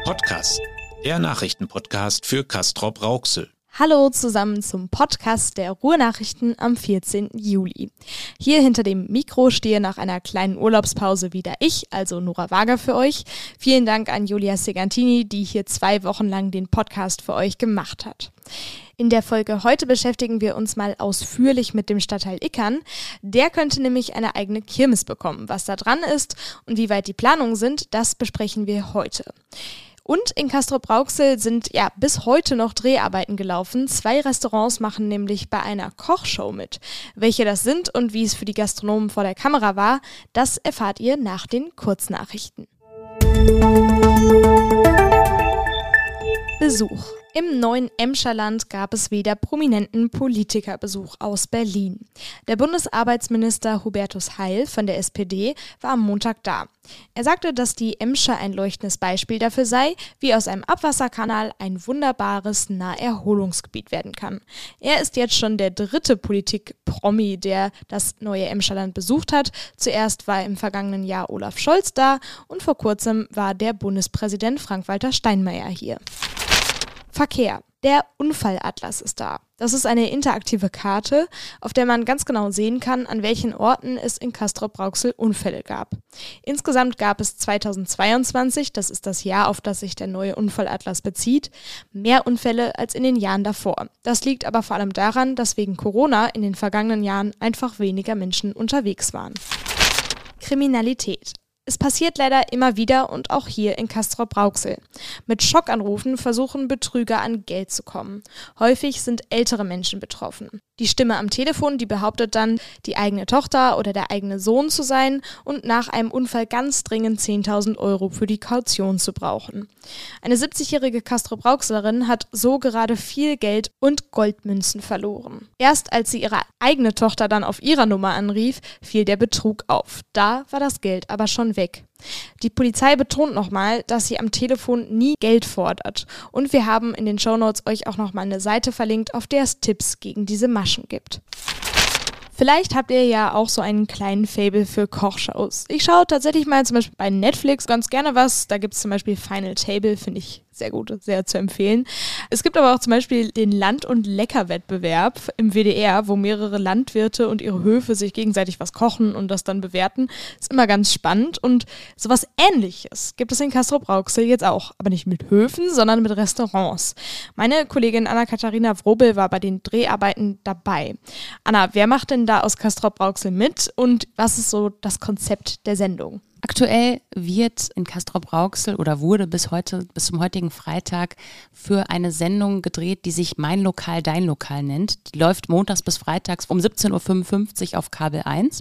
Podcast, der Nachrichtenpodcast für Castrop-Rauxel. Hallo zusammen zum Podcast der Ruhrnachrichten am 14. Juli. Hier hinter dem Mikro stehe nach einer kleinen Urlaubspause wieder ich, also Nora Wager für euch. Vielen Dank an Julia Segantini, die hier 2 Wochen lang den Podcast für euch gemacht hat. In der Folge heute beschäftigen wir uns mal ausführlich mit dem Stadtteil Ickern. Der könnte nämlich eine eigene Kirmes bekommen. Was da dran ist und wie weit die Planungen sind, das besprechen wir heute. Und in Castrop-Rauxel sind bis heute noch Dreharbeiten gelaufen. 2 Restaurants machen nämlich bei einer Kochshow mit. Welche das sind und wie es für die Gastronomen vor der Kamera war, das erfahrt ihr nach den Kurznachrichten. Besuch. Im neuen Emscherland gab es wieder prominenten Politikerbesuch aus Berlin. Der Bundesarbeitsminister Hubertus Heil von der SPD war am Montag da. Er sagte, dass die Emscher ein leuchtendes Beispiel dafür sei, wie aus einem Abwasserkanal ein wunderbares Naherholungsgebiet werden kann. Er ist jetzt schon der 3. Politik-Promi, der das neue Emscherland besucht hat. Zuerst war im vergangenen Jahr Olaf Scholz da und vor kurzem war der Bundespräsident Frank-Walter Steinmeier hier. Verkehr. Der Unfallatlas ist da. Das ist eine interaktive Karte, auf der man ganz genau sehen kann, an welchen Orten es in Castrop-Rauxel Unfälle gab. Insgesamt gab es 2022, das ist das Jahr, auf das sich der neue Unfallatlas bezieht, mehr Unfälle als in den Jahren davor. Das liegt aber vor allem daran, dass wegen Corona in den vergangenen Jahren einfach weniger Menschen unterwegs waren. Kriminalität. Es passiert leider immer wieder und auch hier in Castrop-Rauxel. Mit Schockanrufen versuchen Betrüger an Geld zu kommen. Häufig sind ältere Menschen betroffen. Die Stimme am Telefon, die behauptet dann, die eigene Tochter oder der eigene Sohn zu sein und nach einem Unfall ganz dringend 10.000 € für die Kaution zu brauchen. Eine 70-jährige Castrop-Rauxlerin hat so gerade viel Geld und Goldmünzen verloren. Erst als sie ihre eigene Tochter dann auf ihrer Nummer anrief, fiel der Betrug auf. Da war das Geld aber schon weg. Die Polizei betont nochmal, dass sie am Telefon nie Geld fordert. Und wir haben in den Shownotes euch auch nochmal eine Seite verlinkt, auf der es Tipps gegen diese Maschen gibt. Vielleicht habt ihr ja auch so einen kleinen Faible für Kochshows. Ich schaue tatsächlich mal zum Beispiel bei Netflix ganz gerne was. Da gibt es zum Beispiel Final Table, finde ich sehr gut, sehr zu empfehlen. Es gibt aber auch zum Beispiel den Land- und Lecker-Wettbewerb im WDR, wo mehrere Landwirte und ihre Höfe sich gegenseitig was kochen und das dann bewerten. Ist immer ganz spannend und sowas Ähnliches gibt es in Castrop-Rauxel jetzt auch. Aber nicht mit Höfen, sondern mit Restaurants. Meine Kollegin Anna-Katharina Wrobel war bei den Dreharbeiten dabei. Anna, wer macht denn da aus Castrop-Rauxel mit und was ist so das Konzept der Sendung? Aktuell wird in Castrop-Rauxel oder wurde bis zum heutigen Freitag für eine Sendung gedreht, die sich Mein Lokal, Dein Lokal nennt. Die läuft montags bis freitags um 17.55 Uhr auf Kabel 1.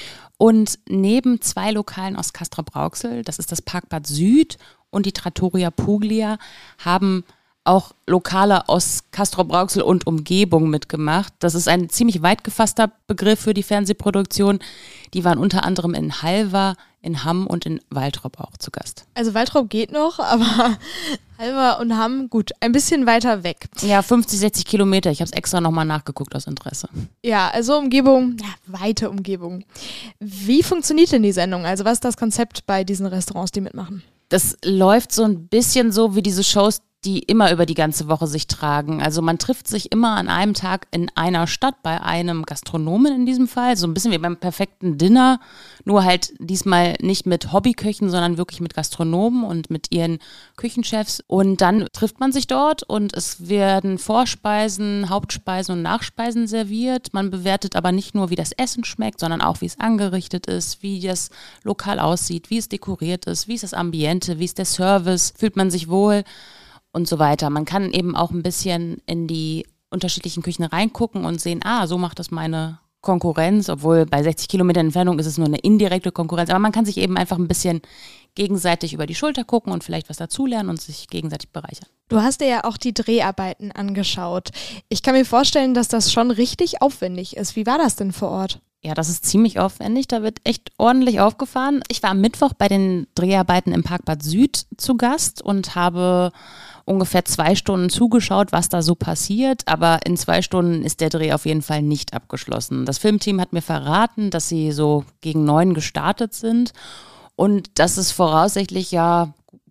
Und neben 2 Lokalen aus Castrop-Rauxel, das ist das Parkbad Süd und die Trattoria Puglia, haben auch Lokale aus Castrop-Rauxel und Umgebung mitgemacht. Das ist ein ziemlich weit gefasster Begriff für die Fernsehproduktion. Die waren unter anderem in Halver, in Hamm und in Waltrop auch zu Gast. Also Waltrop geht noch, aber Halver und Hamm, gut, ein bisschen weiter weg. Ja, 50, 60 Kilometer. Ich habe es extra nochmal nachgeguckt aus Interesse. Ja, also Umgebung, weite Umgebung. Wie funktioniert denn die Sendung? Also was ist das Konzept bei diesen Restaurants, die mitmachen? Das läuft so ein bisschen so wie diese Shows, die immer über die ganze Woche sich tragen. Also man trifft sich immer an einem Tag in einer Stadt bei einem Gastronomen in diesem Fall. So ein bisschen wie beim perfekten Dinner, nur halt diesmal nicht mit Hobbyköchen, sondern wirklich mit Gastronomen und mit ihren Küchenchefs. Und dann trifft man sich dort und es werden Vorspeisen, Hauptspeisen und Nachspeisen serviert. Man bewertet aber nicht nur, wie das Essen schmeckt, sondern auch, wie es angerichtet ist, wie das Lokal aussieht, wie es dekoriert ist, wie ist das Ambiente, wie ist der Service, fühlt man sich wohl und so weiter. Man kann eben auch ein bisschen in die unterschiedlichen Küchen reingucken und sehen, so macht das meine Konkurrenz, obwohl bei 60 Kilometern Entfernung ist es nur eine indirekte Konkurrenz, aber man kann sich eben einfach ein bisschen gegenseitig über die Schulter gucken und vielleicht was dazulernen und sich gegenseitig bereichern. Du hast dir ja auch die Dreharbeiten angeschaut. Ich kann mir vorstellen, dass das schon richtig aufwendig ist. Wie war das denn vor Ort? Ja, das ist ziemlich aufwendig, da wird echt ordentlich aufgefahren. Ich war am Mittwoch bei den Dreharbeiten im Parkbad Süd zu Gast und habe ungefähr 2 Stunden zugeschaut, was da so passiert, aber in 2 Stunden ist der Dreh auf jeden Fall nicht abgeschlossen. Das Filmteam hat mir verraten, dass sie so gegen 9 gestartet sind und dass es voraussichtlich ja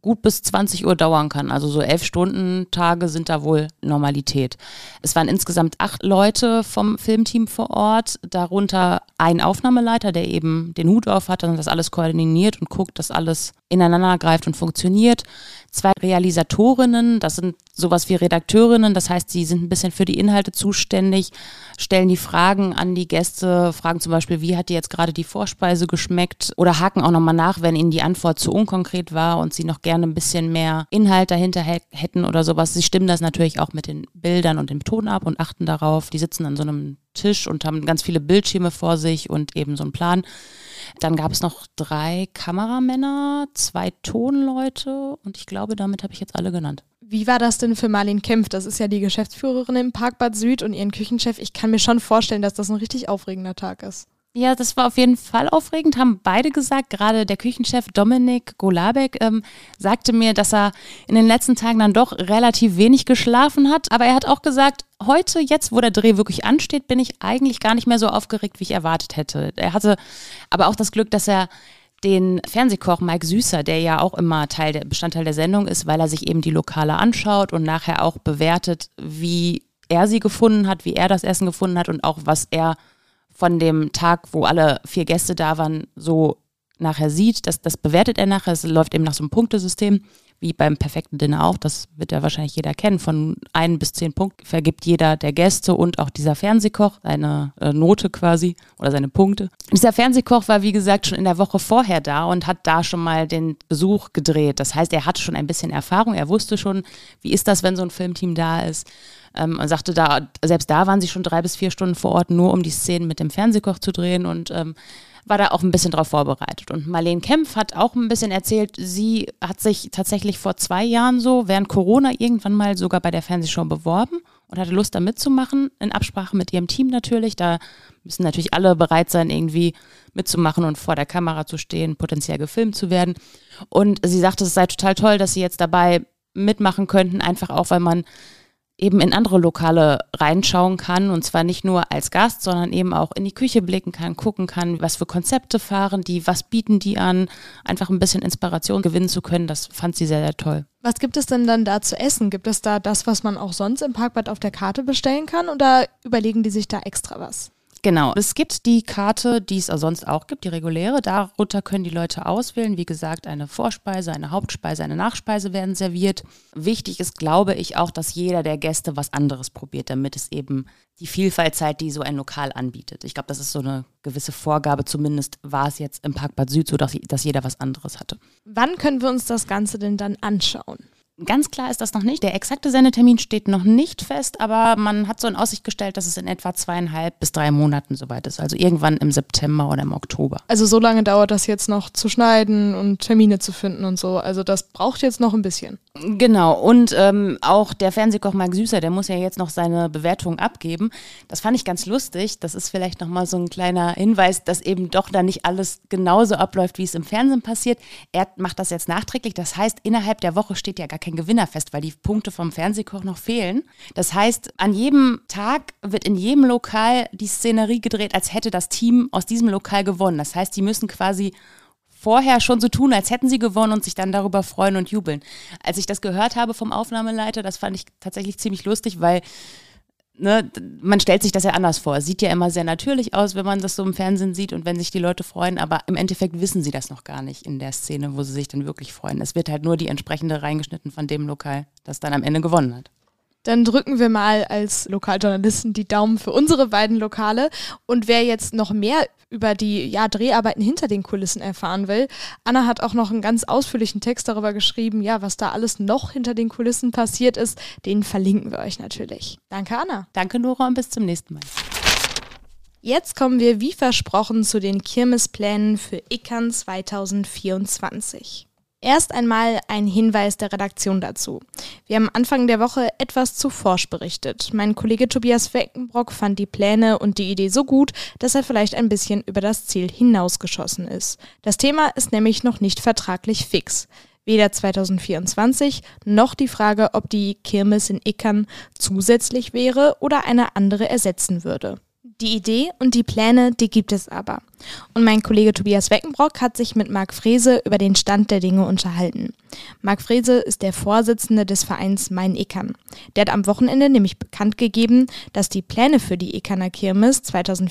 gut bis 20 Uhr dauern kann. Also so 11-Stunden-Tage sind da wohl Normalität. Es waren insgesamt 8 Leute vom Filmteam vor Ort, darunter ein Aufnahmeleiter, der eben den Hut auf hat und das alles koordiniert und guckt, dass alles ineinander greift und funktioniert. 2 Realisatorinnen, das sind sowas wie Redakteurinnen, das heißt, sie sind ein bisschen für die Inhalte zuständig, stellen die Fragen an die Gäste, fragen zum Beispiel, wie hat dir jetzt gerade die Vorspeise geschmeckt oder haken auch nochmal nach, wenn ihnen die Antwort zu unkonkret war und sie noch gerne ein bisschen mehr Inhalt dahinter hätten oder sowas. Sie stimmen das natürlich auch mit den Bildern und dem Ton ab und achten darauf. Die sitzen an so einem Tisch und haben ganz viele Bildschirme vor sich und eben so einen Plan. Dann gab es noch 3 Kameramänner, 2 Tonleute und ich glaube, damit habe ich jetzt alle genannt. Wie war das denn für Marlene Kempf? Das ist ja die Geschäftsführerin im Parkbad Süd und ihren Küchenchef. Ich kann mir schon vorstellen, dass das ein richtig aufregender Tag ist. Ja, das war auf jeden Fall aufregend, haben beide gesagt. Gerade der Küchenchef Dominik Golabek sagte mir, dass er in den letzten Tagen dann doch relativ wenig geschlafen hat. Aber er hat auch gesagt, heute, jetzt wo der Dreh wirklich ansteht, bin ich eigentlich gar nicht mehr so aufgeregt, wie ich erwartet hätte. Er hatte aber auch das Glück, dass er den Fernsehkoch Mike Süßer, der ja auch immer Bestandteil der Sendung ist, weil er sich eben die Lokale anschaut und nachher auch bewertet, wie er sie gefunden hat, wie er das Essen gefunden hat und auch was er von dem Tag, wo alle 4 Gäste da waren, so nachher sieht. Das bewertet er nachher. Es läuft eben nach so einem Punktesystem, wie beim perfekten Dinner auch. Das wird ja wahrscheinlich jeder kennen. Von 1 bis 10 Punkten vergibt jeder der Gäste und auch dieser Fernsehkoch seine Note quasi oder seine Punkte. Dieser Fernsehkoch war, wie gesagt, schon in der Woche vorher da und hat da schon mal den Besuch gedreht. Das heißt, er hatte schon ein bisschen Erfahrung. Er wusste schon, wie ist das, wenn so ein Filmteam da ist. Und sagte, selbst da waren sie schon 3 bis 4 Stunden vor Ort, nur um die Szenen mit dem Fernsehkoch zu drehen und war da auch ein bisschen drauf vorbereitet. Und Marlene Kempf hat auch ein bisschen erzählt, sie hat sich tatsächlich vor 2 Jahren so während Corona irgendwann mal sogar bei der Fernsehshow beworben und hatte Lust da mitzumachen, in Absprache mit ihrem Team natürlich. Da müssen natürlich alle bereit sein, irgendwie mitzumachen und vor der Kamera zu stehen, potenziell gefilmt zu werden. Und sie sagte, es sei total toll, dass sie jetzt dabei mitmachen könnten, einfach auch, weil man eben in andere Lokale reinschauen kann und zwar nicht nur als Gast, sondern eben auch in die Küche blicken kann, gucken kann, was für Konzepte fahren die, was bieten die an, einfach ein bisschen Inspiration gewinnen zu können, das fand sie sehr, sehr toll. Was gibt es denn dann da zu essen? Gibt es da das, was man auch sonst im Parkbad auf der Karte bestellen kann oder überlegen die sich da extra was? Genau, es gibt die Karte, die es sonst auch gibt, die reguläre. Darunter können die Leute auswählen. Wie gesagt, eine Vorspeise, eine Hauptspeise, eine Nachspeise werden serviert. Wichtig ist, glaube ich, auch, dass jeder der Gäste was anderes probiert, damit es eben die Vielfalt zeigt, die so ein Lokal anbietet. Ich glaube, das ist so eine gewisse Vorgabe. Zumindest war es jetzt im Parkbad Süd so, dass jeder was anderes hatte. Wann können wir uns das Ganze denn dann anschauen? Ganz klar ist das noch nicht. Der exakte Sendetermin steht noch nicht fest, aber man hat so in Aussicht gestellt, dass es in etwa 2,5 bis 3 Monaten soweit ist. Also irgendwann im September oder im Oktober. Also so lange dauert das jetzt noch zu schneiden und Termine zu finden und so. Also das braucht jetzt noch ein bisschen. Genau. Und auch der Fernsehkoch Mike Süßer, der muss ja jetzt noch seine Bewertung abgeben. Das fand ich ganz lustig. Das ist vielleicht nochmal so ein kleiner Hinweis, dass eben doch da nicht alles genauso abläuft, wie es im Fernsehen passiert. Er macht das jetzt nachträglich. Das heißt, innerhalb der Woche steht ja gar kein Gewinner fest, weil die Punkte vom Fernsehkoch noch fehlen. Das heißt, an jedem Tag wird in jedem Lokal die Szenerie gedreht, als hätte das Team aus diesem Lokal gewonnen. Das heißt, die müssen quasi vorher schon so tun, als hätten sie gewonnen und sich dann darüber freuen und jubeln. Als ich das gehört habe vom Aufnahmeleiter, das fand ich tatsächlich ziemlich lustig, weil man stellt sich das ja anders vor. Es sieht ja immer sehr natürlich aus, wenn man das so im Fernsehen sieht und wenn sich die Leute freuen, aber im Endeffekt wissen sie das noch gar nicht in der Szene, wo sie sich dann wirklich freuen. Es wird halt nur die entsprechende reingeschnitten von dem Lokal, das dann am Ende gewonnen hat. Dann drücken wir mal als Lokaljournalisten die Daumen für unsere beiden Lokale. Und wer jetzt noch mehr über die Dreharbeiten hinter den Kulissen erfahren will, Anna hat auch noch einen ganz ausführlichen Text darüber geschrieben, was da alles noch hinter den Kulissen passiert ist. Den verlinken wir euch natürlich. Danke, Anna. Danke, Nora, und bis zum nächsten Mal. Jetzt kommen wir wie versprochen zu den Kirmesplänen für Ickern 2024. Erst einmal ein Hinweis der Redaktion dazu. Wir haben Anfang der Woche etwas zu forsch berichtet. Mein Kollege Tobias Feckenbrock fand die Pläne und die Idee so gut, dass er vielleicht ein bisschen über das Ziel hinausgeschossen ist. Das Thema ist nämlich noch nicht vertraglich fix. Weder 2024 noch die Frage, ob die Kirmes in Ickern zusätzlich wäre oder eine andere ersetzen würde. Die Idee und die Pläne, die gibt es aber. Und mein Kollege Tobias Weckenbrock hat sich mit Marc Frese über den Stand der Dinge unterhalten. Marc Frese ist der Vorsitzende des Vereins Main-Ickan. Der hat am Wochenende nämlich bekannt gegeben, dass die Pläne für die Ickaner Kirmes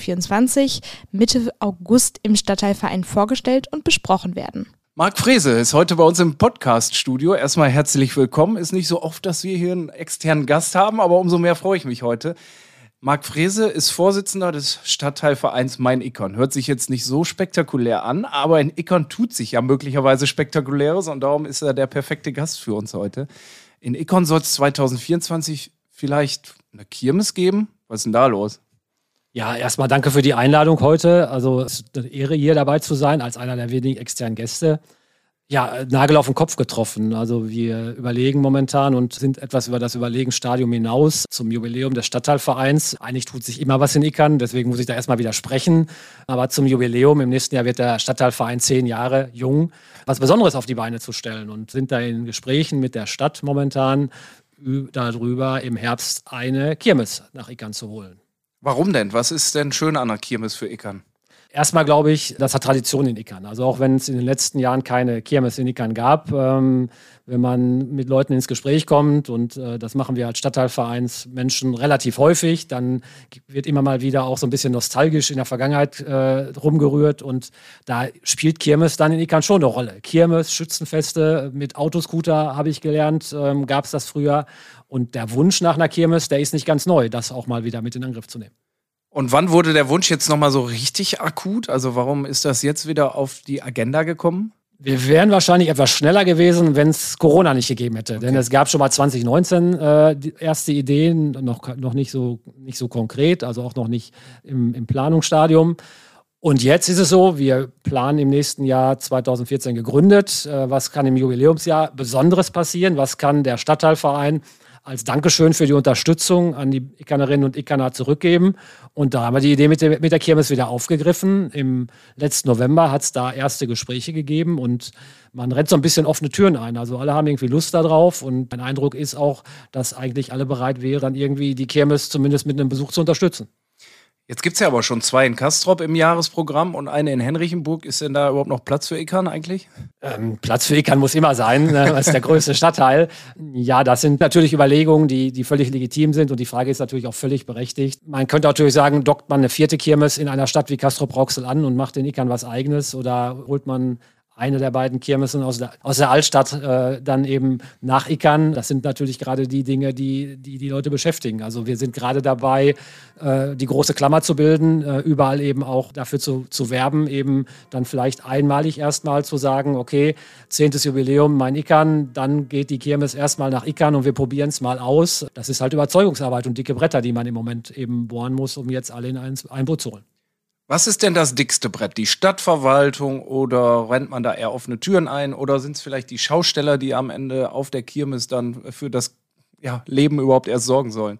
2024 Mitte August im Stadtteilverein vorgestellt und besprochen werden. Marc Frese ist heute bei uns im Podcast-Studio. Erstmal herzlich willkommen. Ist nicht so oft, dass wir hier einen externen Gast haben, aber umso mehr freue ich mich heute. Marc Frese ist Vorsitzender des Stadtteilvereins Main-Ickan. Hört sich jetzt nicht so spektakulär an, aber in Ickan tut sich ja möglicherweise Spektakuläres und darum ist er der perfekte Gast für uns heute. In Ickan soll es 2024 vielleicht eine Kirmes geben? Was ist denn da los? Ja, erstmal danke für die Einladung heute. Also es ist eine Ehre, hier dabei zu sein, als einer der wenigen externen Gäste. Ja, Nagel auf den Kopf getroffen. Also wir überlegen momentan und sind etwas über das Überlegensstadium hinaus zum Jubiläum des Stadtteilvereins. Eigentlich tut sich immer was in Ickan, deswegen muss ich da erstmal widersprechen. Aber zum Jubiläum im nächsten Jahr wird der Stadtteilverein 10 Jahre jung, was Besonderes auf die Beine zu stellen. Und sind da in Gesprächen mit der Stadt momentan darüber, im Herbst eine Kirmes nach Ickan zu holen. Warum denn? Was ist denn schön an der Kirmes für Ickan? Erstmal glaube ich, das hat Tradition in Ickan. Also auch wenn es in den letzten Jahren keine Kirmes in Ickan gab, wenn man mit Leuten ins Gespräch kommt und das machen wir als Stadtteilvereinsmenschen relativ häufig, dann wird immer mal wieder auch so ein bisschen nostalgisch in der Vergangenheit rumgerührt und da spielt Kirmes dann in Ickan schon eine Rolle. Kirmes, Schützenfeste mit Autoscooter, habe ich gelernt, gab es das früher und der Wunsch nach einer Kirmes, der ist nicht ganz neu, das auch mal wieder mit in Angriff zu nehmen. Und wann wurde der Wunsch jetzt nochmal so richtig akut? Also warum ist das jetzt wieder auf die Agenda gekommen? Wir wären wahrscheinlich etwas schneller gewesen, wenn es Corona nicht gegeben hätte. Okay. Denn es gab schon mal 2019 die erste Ideen, noch nicht so konkret, also auch noch nicht im Planungsstadium. Und jetzt ist es so, wir planen im nächsten Jahr 2014 gegründet. Was kann im Jubiläumsjahr Besonderes passieren? Was kann der Stadtteilverein als Dankeschön für die Unterstützung an die Ickanerinnen und Ickaner zurückgeben? Und da haben wir die Idee mit der Kirmes wieder aufgegriffen. Im letzten November hat es da erste Gespräche gegeben und man rennt so ein bisschen offene Türen ein. Also alle haben irgendwie Lust darauf und mein Eindruck ist auch, dass eigentlich alle bereit wären, irgendwie die Kirmes zumindest mit einem Besuch zu unterstützen. Jetzt gibt es ja aber schon 2 in Castrop im Jahresprogramm und eine in Henrichenburg. Ist denn da überhaupt noch Platz für Ickan eigentlich? Platz für Ickan muss immer sein, das ist der größte Stadtteil. Ja, das sind natürlich Überlegungen, die völlig legitim sind und die Frage ist natürlich auch völlig berechtigt. Man könnte natürlich sagen, dockt man eine 4. Kirmes in einer Stadt wie Castrop-Rauxel an und macht in Ickan was Eigenes oder holt man eine der beiden Kirmesen aus der Altstadt dann eben nach Ickan. Das sind natürlich gerade die Dinge, die Leute beschäftigen. Also wir sind gerade dabei, die große Klammer zu bilden, überall eben auch dafür zu werben, eben dann vielleicht einmalig erstmal zu sagen, okay, 10. Jubiläum Main-Ickan, dann geht die Kirmes erstmal nach Ickan und wir probieren es mal aus. Das ist halt Überzeugungsarbeit und dicke Bretter, die man im Moment eben bohren muss, um jetzt alle in ein Boot zu holen. Was ist denn das dickste Brett? Die Stadtverwaltung oder rennt man da eher offene Türen ein? Oder sind es vielleicht die Schausteller, die am Ende auf der Kirmes dann für das Leben überhaupt erst sorgen sollen?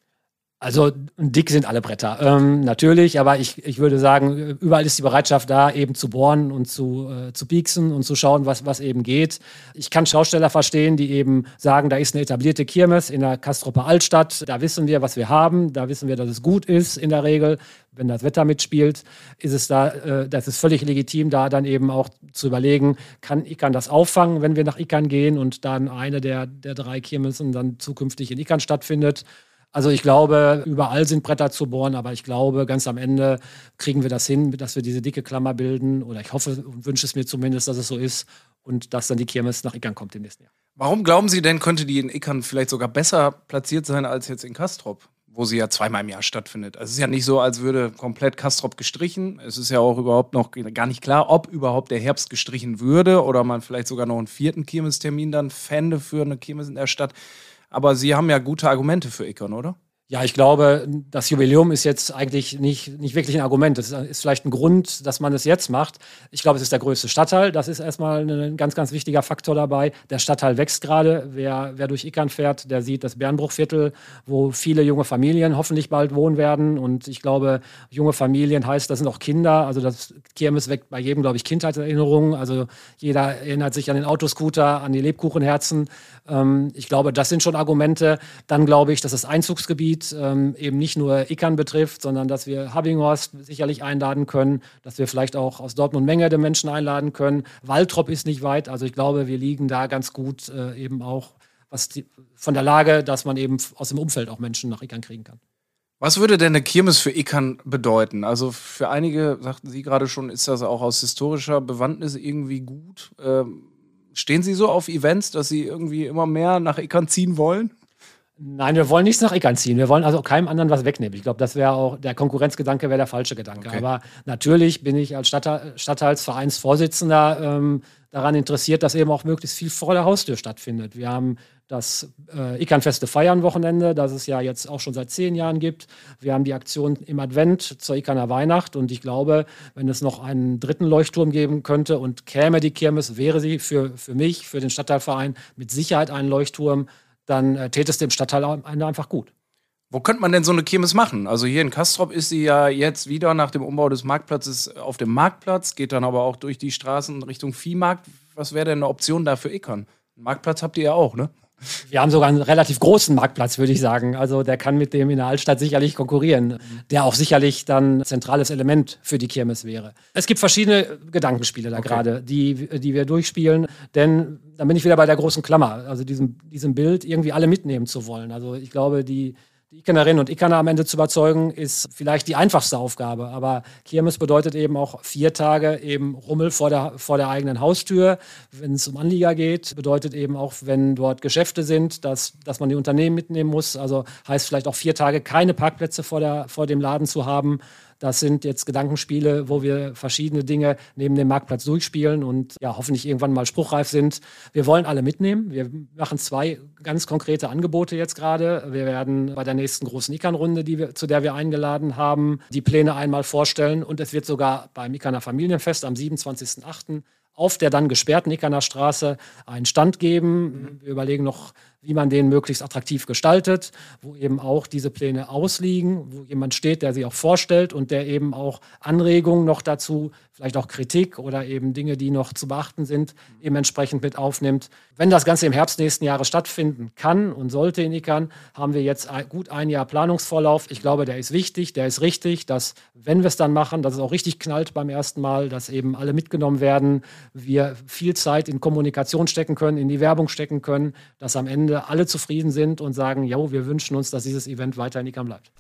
Also dick sind alle Bretter, natürlich, aber ich würde sagen, überall ist die Bereitschaft da, eben zu bohren und zu pieksen und zu schauen, was eben geht. Ich kann Schausteller verstehen, die eben sagen, da ist eine etablierte Kirmes in der Castroper Altstadt, da wissen wir, was wir haben, da wissen wir, dass es gut ist in der Regel. Wenn das Wetter mitspielt, ist es das ist völlig legitim, da dann eben auch zu überlegen, kann Ickan das auffangen, wenn wir nach Ickan gehen und dann eine der 3 Kirmesen dann zukünftig in Ickan stattfindet. Also ich glaube, überall sind Bretter zu bohren, aber ich glaube, ganz am Ende kriegen wir das hin, dass wir diese dicke Klammer bilden. Oder ich hoffe und wünsche es mir zumindest, dass es so ist und dass dann die Kirmes nach Ickan kommt im nächsten Jahr. Warum glauben Sie denn, könnte die in Ickan vielleicht sogar besser platziert sein als jetzt in Castrop, wo sie ja 2-mal im Jahr stattfindet? Also es ist ja nicht so, als würde komplett Castrop gestrichen. Es ist ja auch überhaupt noch gar nicht klar, ob überhaupt der Herbst gestrichen würde oder man vielleicht sogar noch einen 4. Kirmestermin dann fände für eine Kirmes in der Stadt. Aber Sie haben ja gute Argumente für Ickan, oder? Ja, ich glaube, das Jubiläum ist jetzt eigentlich nicht wirklich ein Argument. Das ist vielleicht ein Grund, dass man es jetzt macht. Ich glaube, es ist der größte Stadtteil. Das ist erstmal ein ganz, ganz wichtiger Faktor dabei. Der Stadtteil wächst gerade. Wer durch Ickan fährt, der sieht das Bernbruchviertel, wo viele junge Familien hoffentlich bald wohnen werden. Und ich glaube, junge Familien heißt, das sind auch Kinder. Also das Kirmes weckt bei jedem, glaube ich, Kindheitserinnerungen. Also jeder erinnert sich an den Autoscooter, an die Lebkuchenherzen. Ich glaube, das sind schon Argumente. Dann glaube ich, dass das Einzugsgebiet Gebiet eben nicht nur Ickern betrifft, sondern dass wir Habbinghorst sicherlich einladen können, dass wir vielleicht auch aus Dortmund-Mengede Menschen einladen können. Waltrop ist nicht weit, also ich glaube, wir liegen da ganz gut eben auch von der Lage, dass man eben aus dem Umfeld auch Menschen nach Ickern kriegen kann. Was würde denn eine Kirmes für Ickern bedeuten? Also für einige, sagten Sie gerade schon, ist das auch aus historischer Bewandtnis irgendwie gut. Stehen Sie so auf Events, dass Sie irgendwie immer mehr nach Ickern ziehen wollen? Nein, wir wollen nichts nach Ickern ziehen. Wir wollen also keinem anderen was wegnehmen. Ich glaube, das wäre auch, der Konkurrenzgedanke wäre der falsche Gedanke. Okay. Aber natürlich bin ich als Stadtteilsvereinsvorsitzender daran interessiert, dass eben auch möglichst viel vor der Haustür stattfindet. Wir haben das Ickernfeste Feiern-Wochenende, das es ja jetzt auch schon seit 10 Jahren gibt. Wir haben die Aktion im Advent zur Ickerner Weihnacht. Und ich glaube, wenn es noch einen 3. Leuchtturm geben könnte und käme die Kirmes, wäre sie für mich, für den Stadtteilverein mit Sicherheit ein Leuchtturm, dann täte es dem Stadtteil einfach gut. Wo könnte man denn so eine Kirmes machen? Also hier in Castrop ist sie ja jetzt wieder nach dem Umbau des Marktplatzes auf dem Marktplatz, geht dann aber auch durch die Straßen Richtung Viehmarkt. Was wäre denn eine Option da für Ickern? Einen Marktplatz habt ihr ja auch, ne? Wir haben sogar einen relativ großen Marktplatz, würde ich sagen. Also der kann mit dem in der Altstadt sicherlich konkurrieren, der auch sicherlich dann ein zentrales Element für die Kirmes wäre. Es gibt verschiedene Gedankenspiele da gerade, die wir durchspielen, denn dann bin ich wieder bei der großen Klammer, also diesem Bild irgendwie alle mitnehmen zu wollen. Also ich glaube, die Ickernerinnen und Ickerner am Ende zu überzeugen, ist vielleicht die einfachste Aufgabe. Aber Kirmes bedeutet eben auch 4 Tage eben Rummel vor der eigenen Haustür. Wenn es um Anlieger geht, bedeutet eben auch, wenn dort Geschäfte sind, dass man die Unternehmen mitnehmen muss. Also heißt vielleicht auch 4 Tage keine Parkplätze vor dem Laden zu haben. Das sind jetzt Gedankenspiele, wo wir verschiedene Dinge neben dem Marktplatz durchspielen und ja, hoffentlich irgendwann mal spruchreif sind. Wir wollen alle mitnehmen. Wir machen 2 ganz konkrete Angebote jetzt gerade. Wir werden bei der nächsten großen Ickern-Runde, zu der wir eingeladen haben, die Pläne einmal vorstellen. Und es wird sogar beim Ickerner Familienfest am 27.08. auf der dann gesperrten Ickerner Straße einen Stand geben. Wir überlegen noch, wie man den möglichst attraktiv gestaltet, wo eben auch diese Pläne ausliegen, wo jemand steht, der sie auch vorstellt und der eben auch Anregungen noch dazu, vielleicht auch Kritik oder eben Dinge, die noch zu beachten sind, eben entsprechend mit aufnimmt. Wenn das Ganze im Herbst nächsten Jahres stattfinden kann und sollte in Ickern, haben wir jetzt gut ein Jahr Planungsvorlauf. Ich glaube, der ist wichtig, der ist richtig, dass, wenn wir es dann machen, dass es auch richtig knallt beim ersten Mal, dass eben alle mitgenommen werden, wir viel Zeit in Kommunikation stecken können, in die Werbung stecken können, dass am Ende alle zufrieden sind und sagen, jo, wir wünschen uns, dass dieses Event weiter in Ickern bleibt.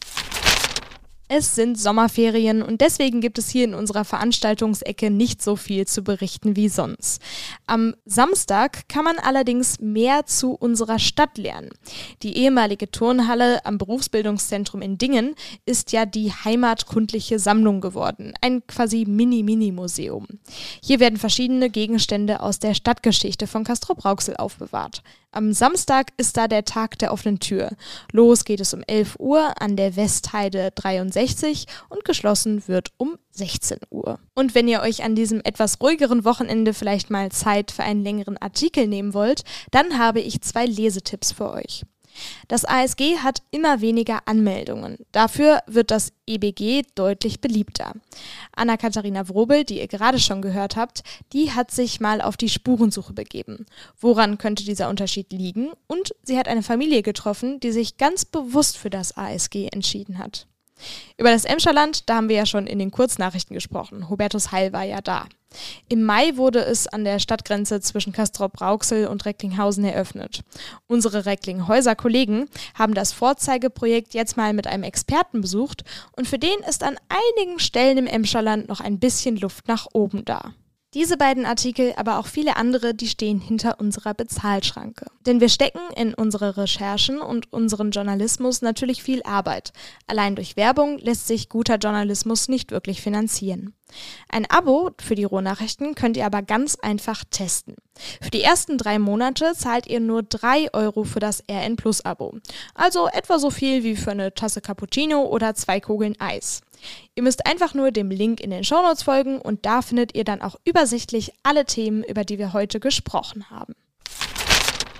Es sind Sommerferien und deswegen gibt es hier in unserer Veranstaltungsecke nicht so viel zu berichten wie sonst. Am Samstag kann man allerdings mehr zu unserer Stadt lernen. Die ehemalige Turnhalle am Berufsbildungszentrum in Dingen ist ja die heimatkundliche Sammlung geworden, ein quasi Mini-Museum. Hier werden verschiedene Gegenstände aus der Stadtgeschichte von Castrop-Rauxel aufbewahrt. Am Samstag ist da der Tag der offenen Tür. Los geht es um 11 Uhr an der Westheide 63 und geschlossen wird um 16 Uhr. Und wenn ihr euch an diesem etwas ruhigeren Wochenende vielleicht mal Zeit für einen längeren Artikel nehmen wollt, dann habe ich 2 Lesetipps für euch. Das ASG hat immer weniger Anmeldungen. Dafür wird das EBG deutlich beliebter. Anna-Katharina Wrobel, die ihr gerade schon gehört habt, die hat sich mal auf die Spurensuche begeben. Woran könnte dieser Unterschied liegen? Und sie hat eine Familie getroffen, die sich ganz bewusst für das ASG entschieden hat. Über das Emscherland, da haben wir ja schon in den Kurznachrichten gesprochen. Hubertus Heil war ja da. Im Mai wurde es an der Stadtgrenze zwischen Castrop-Rauxel und Recklinghausen eröffnet. Unsere Recklinghäuser Kollegen haben das Vorzeigeprojekt jetzt mal mit einem Experten besucht und für den ist an einigen Stellen im Emscherland noch ein bisschen Luft nach oben da. Diese beiden Artikel, aber auch viele andere, die stehen hinter unserer Bezahlschranke. Denn wir stecken in unsere Recherchen und unseren Journalismus natürlich viel Arbeit. Allein durch Werbung lässt sich guter Journalismus nicht wirklich finanzieren. Ein Abo für die Ruhrnachrichten könnt ihr aber ganz einfach testen. Für die ersten 3 Monate zahlt ihr nur 3 € für das RN-Plus-Abo. Also etwa so viel wie für eine Tasse Cappuccino oder 2 Kugeln Eis. Ihr müsst einfach nur dem Link in den Shownotes folgen und da findet ihr dann auch übersichtlich alle Themen, über die wir heute gesprochen haben.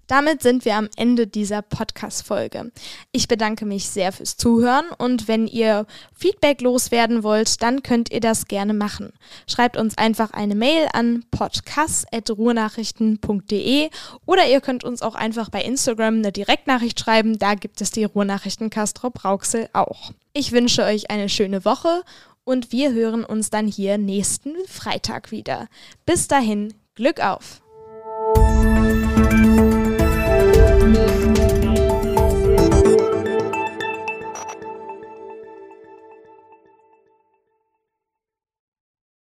Damit sind wir am Ende dieser Podcast-Folge. Ich bedanke mich sehr fürs Zuhören und wenn ihr Feedback loswerden wollt, dann könnt ihr das gerne machen. Schreibt uns einfach eine Mail an podcast@ruhrnachrichten.de oder ihr könnt uns auch einfach bei Instagram eine Direktnachricht schreiben, da gibt es die Ruhrnachrichten Castrop-Rauxel auch. Ich wünsche euch eine schöne Woche und wir hören uns dann hier nächsten Freitag wieder. Bis dahin, Glück auf!